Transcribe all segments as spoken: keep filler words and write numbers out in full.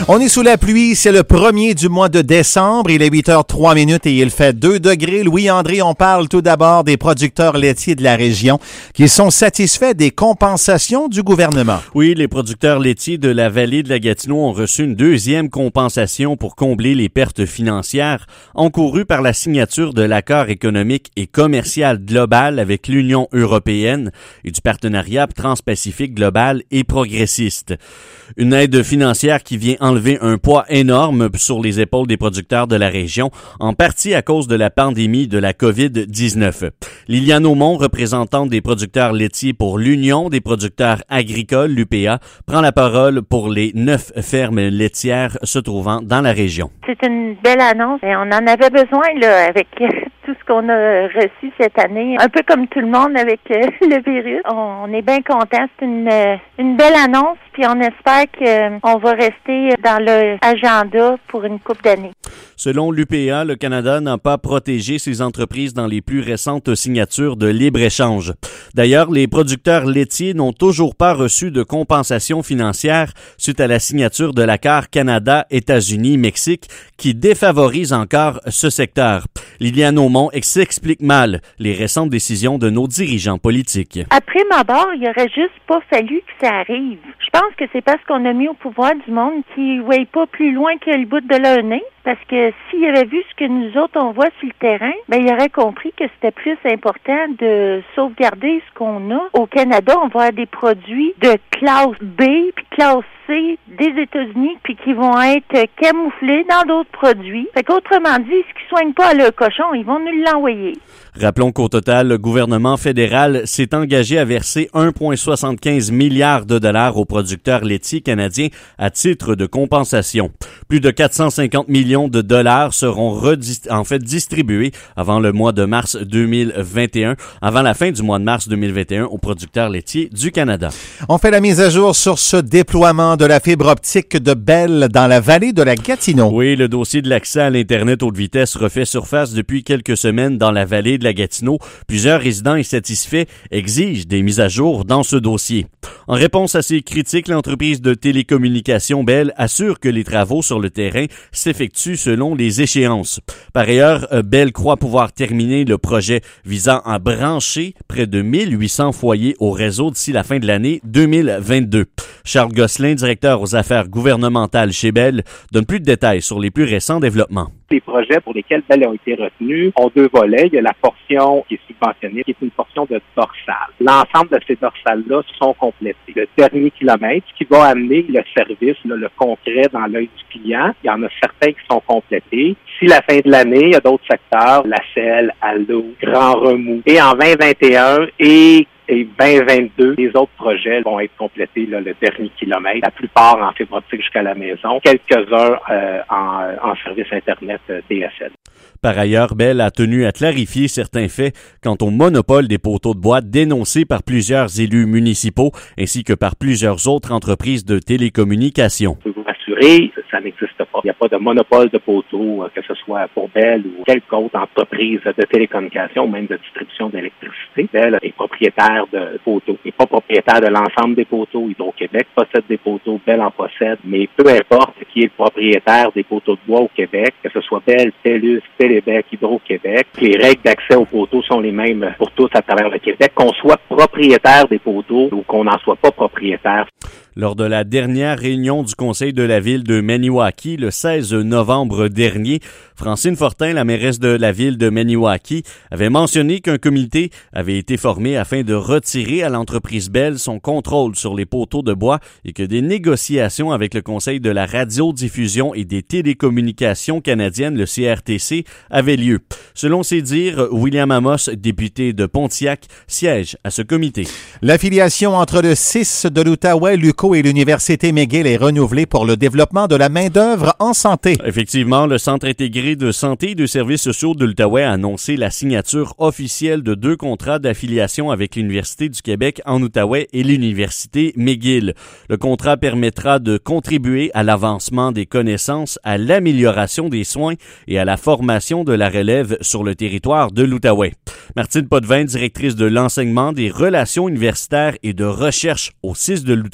On est sous la pluie, c'est le premier du mois de décembre, il est huit heures trois minutes et il fait deux degrés. Louis-André, on parle tout d'abord des producteurs laitiers de la région qui sont satisfaits des compensations du gouvernement. Oui, les producteurs laitiers de la vallée de la Gatineau ont reçu une deuxième compensation pour combler les pertes financières encourues par la signature de l'accord économique et commercial global avec l'Union européenne et du partenariat transpacifique global et progressiste. Une aide financière qui vient enlever un poids énorme sur les épaules des producteurs de la région, en partie à cause de la pandémie de la covid dix-neuf. Liliane Aumont, représentante des producteurs laitiers pour l'Union des producteurs agricoles, l'U P A, prend la parole pour les neuf fermes laitières se trouvant dans la région. C'est une belle annonce et on en avait besoin là avec tout ce qu'on a reçu cette année. Un peu comme tout le monde avec le virus. On est bien contents. C'est une, une belle annonce puis on espère qu'on va rester dans l'agenda pour une couple d'années. Selon l'U P A, le Canada n'a pas protégé ses entreprises dans les plus récentes signatures de libre-échange. D'ailleurs, les producteurs laitiers n'ont toujours pas reçu de compensation financière suite à la signature de l'accord Canada-États-Unis-Mexique qui défavorise encore ce secteur. Liliane Aumont s'explique mal les récentes décisions de nos dirigeants politiques. Après ma barre, il aurait juste pas fallu que ça arrive. Je pense que c'est parce qu'on a mis au pouvoir du monde qui ne voit pas plus loin que le bout de leur nez. Parce que s'il avait vu ce que nous autres on voit sur le terrain, ben il aurait compris que c'était plus important de sauvegarder ce qu'on a. Au Canada, on va avoir des produits de classe B puis classe C des États-Unis puis qui vont être camouflés dans d'autres produits. Fait qu'autrement dit, ce qui soigne pas le cochon, ils vont nous l'envoyer. Rappelons qu'au total, le gouvernement fédéral s'est engagé à verser un virgule soixante-quinze milliard de dollars aux producteurs laitiers canadiens à titre de compensation. Plus de quatre cent cinquante millions de dollars seront redist- en fait distribués avant le mois de mars deux mille vingt et un, avant la fin du mois de mars deux mille vingt et un aux producteurs laitiers du Canada. On fait la mise à jour sur ce déploiement de la fibre optique de Bell dans la vallée de la Gatineau. Oui, le dossier de l'accès à l'Internet haute vitesse refait surface depuis quelques semaines dans la vallée de la Gatineau. Plusieurs résidents insatisfaits exigent des mises à jour dans ce dossier. En réponse à ces critiques, l'entreprise de télécommunications Bell assure que les travaux sur le terrain s'effectuent selon les échéances. Par ailleurs, Bell croit pouvoir terminer le projet visant à brancher près de mille huit cents foyers au réseau d'ici la fin de l'année deux mille vingt-deux. Charles Gosselin, directeur aux affaires gouvernementales chez Bell, donne plus de détails sur les plus récents développements. Les projets pour lesquels Bell a été retenu ont deux volets. Il y a la portion qui est subventionnée, qui est une portion de dorsale. L'ensemble de ces dorsales-là sont complétées. Le dernier kilomètre, qui va amener le service, là, le concret dans l'œil du client, il y en a certains qui sont complétés. D'ici la fin de l'année, il y a d'autres secteurs, La Selle, Allo, Grand Remous. Et en vingt vingt et un et Et vingt vingt-deux, les autres projets vont être complétés là, le dernier kilomètre, la plupart en fibre optique jusqu'à la maison, quelques-uns euh, en, en service Internet euh, D S L. Par ailleurs, Bell a tenu à clarifier certains faits quant au monopole des poteaux de bois dénoncé par plusieurs élus municipaux ainsi que par plusieurs autres entreprises de télécommunications. Je peux vous rassurer, ça n'existe pas. Il n'y a pas de monopole de poteaux, que ce soit pour Bell ou quelque autre entreprise de télécommunications ou même de distribution d'électricité. Bell est propriétaire de poteaux. Il n'est pas propriétaire de l'ensemble des poteaux. Hydro-Québec possède des poteaux, Bell en possède, mais peu importe qui est le propriétaire des poteaux de bois au Québec, que ce soit Bell, TELUS, Télébec, Hydro-Québec, les règles d'accès aux poteaux sont les mêmes pour tous à travers le Québec, qu'on soit propriétaire des poteaux ou qu'on n'en soit pas propriétaire. Lors de la dernière réunion du Conseil de la ville de Maniwaki le seize novembre dernier, Francine Fortin, la mairesse de la ville de Maniwaki, avait mentionné qu'un comité avait été formé afin de retirer à l'entreprise Bell son contrôle sur les poteaux de bois et que des négociations avec le Conseil de la radiodiffusion et des télécommunications canadiennes, le C R T C, avaient lieu. Selon ses dires, William Amos, député de Pontiac, siège à ce comité. L'affiliation entre le C I S de l'Outaouais, l'U Q A et l'Université McGill est renouvelée pour le développement de la main-d'œuvre en santé. Effectivement, le Centre intégré de santé et de services sociaux de l'Outaouais a annoncé la signature officielle de deux contrats d'affiliation avec l'Université du Québec en Outaouais et l'Université McGill. Le contrat permettra de contribuer à l'avancement des connaissances, à l'amélioration des soins et à la formation de la relève sur le territoire de l'Outaouais. Martine Potvin, directrice de l'enseignement, des relations universitaires et de recherche au C I S de l'Outaouais,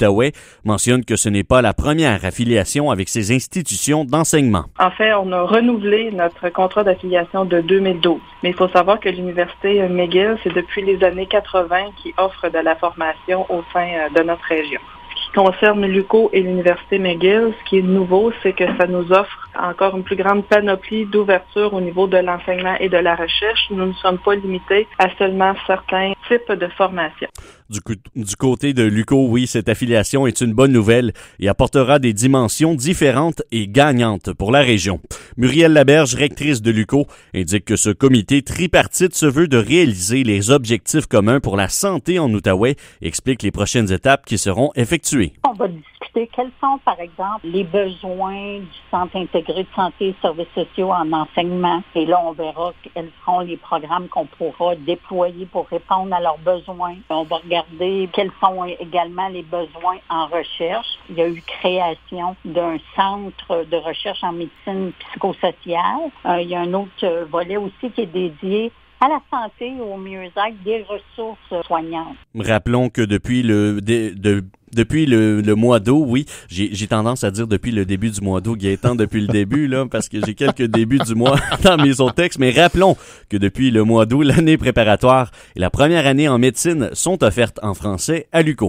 mentionne que ce n'est pas la première affiliation avec ces institutions d'enseignement. En fait, on a renouvelé notre contrat d'affiliation de deux mille douze. Mais il faut savoir que l'Université McGill, c'est depuis les années quatre-vingt qui offre de la formation au sein de notre région. Ce qui concerne l'U Q O et l'Université McGill, ce qui est nouveau, c'est que ça nous offre encore une plus grande panoplie d'ouverture au niveau de l'enseignement et de la recherche. Nous ne sommes pas limités à seulement certains types de formations. Du, coup, du côté de l'U Q O, oui, cette affiliation est une bonne nouvelle et apportera des dimensions différentes et gagnantes pour la région. Muriel Laberge, rectrice de l'U Q O, indique que ce comité tripartite se veut de réaliser les objectifs communs pour la santé en Outaouais et explique les prochaines étapes qui seront effectuées. On va discuter quels sont, par exemple, les besoins du Centre intégré de santé et services sociaux en enseignement. Et là, on verra quels seront les programmes qu'on pourra déployer pour répondre à leurs besoins. On va regarder quels sont également les besoins en recherche. Il y a eu création d'un centre de recherche en médecine psychosociale. Euh, il y a un autre volet aussi qui est dédié à la santé et au mieux-être des ressources soignantes. Rappelons que depuis le de, de Depuis le, le mois d'août, oui, j'ai, j'ai tendance à dire depuis le début du mois d'août, Gaétan, depuis le début, là, parce que j'ai quelques débuts du mois dans mes autres textes, mais rappelons que depuis le mois d'août, l'année préparatoire et la première année en médecine sont offertes en français à l'U Q O.